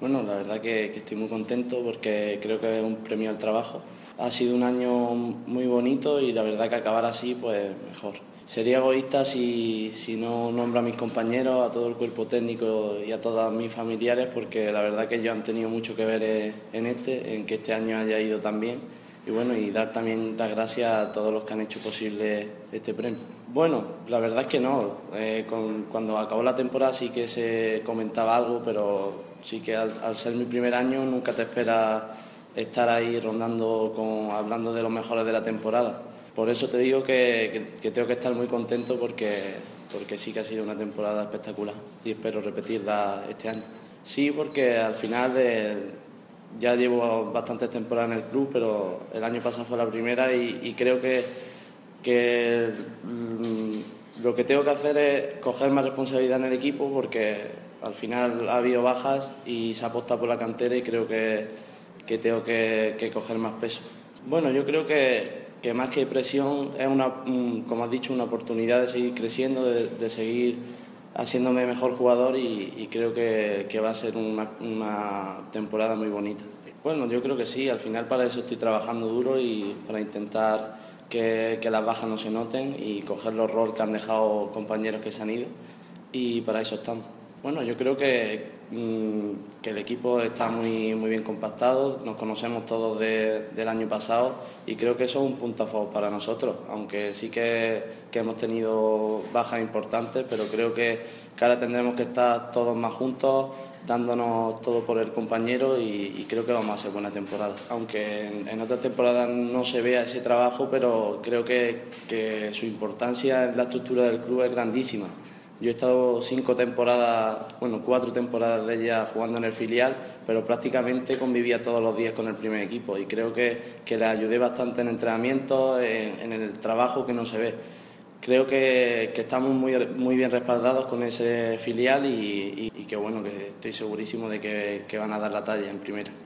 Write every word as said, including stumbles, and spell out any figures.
Bueno, la verdad que, que estoy muy contento porque creo que es un premio al trabajo. Ha sido un año muy bonito y la verdad que acabar así, pues mejor. Sería egoísta si, si no nombro a mis compañeros, a todo el cuerpo técnico y a todos mis familiares, porque la verdad que ellos han tenido mucho que ver en este, en que este año haya ido tan bien. Y bueno, y dar también las gracias a todos los que han hecho posible este premio. Bueno, la verdad es que no. Eh, con, cuando acabó la temporada sí que se comentaba algo, pero sí que al, al ser mi primer año nunca te esperas estar ahí rondando, con, hablando de los mejores de la temporada. Por eso te digo que, que, que tengo que estar muy contento porque, porque sí que ha sido una temporada espectacular y espero repetirla este año. Sí, porque al final eh, ya llevo bastantes temporadas en el club, pero el año pasado fue la primera y, y creo que, que mmm, lo que tengo que hacer es coger más responsabilidad en el equipo porque al final ha habido bajas y se ha apostado por la cantera y creo que, que tengo que, que coger más peso. Bueno, yo creo que, que más que presión es una, como has dicho, una oportunidad de seguir creciendo, de, de seguir haciéndome mejor jugador y, y creo que, que va a ser una, una temporada muy bonita. Bueno, yo creo que sí, al final para eso estoy trabajando duro y para intentar que, que las bajas no se noten y coger los roles que han dejado compañeros que se han ido y para eso estamos. Bueno, yo creo que, mmm, que el equipo está muy, muy bien compactado, nos conocemos todos de, del año pasado y creo que eso es un punto a favor para nosotros, aunque sí que, que hemos tenido bajas importantes, pero creo que, que ahora tendremos que estar todos más juntos, dándonos todo por el compañero y, y creo que vamos a hacer buena temporada. Aunque en, en otras temporadas no se vea ese trabajo, pero creo que, que su importancia en la estructura del club es grandísima. Yo he estado cinco temporadas, bueno, cuatro temporadas de ella jugando en el filial, pero prácticamente convivía todos los días con el primer equipo y creo que, que le ayudé bastante en entrenamientos, en, en el trabajo que no se ve. Creo que, que estamos muy, muy bien respaldados con ese filial y, y, y que bueno, que estoy segurísimo de que, que van a dar la talla en primera.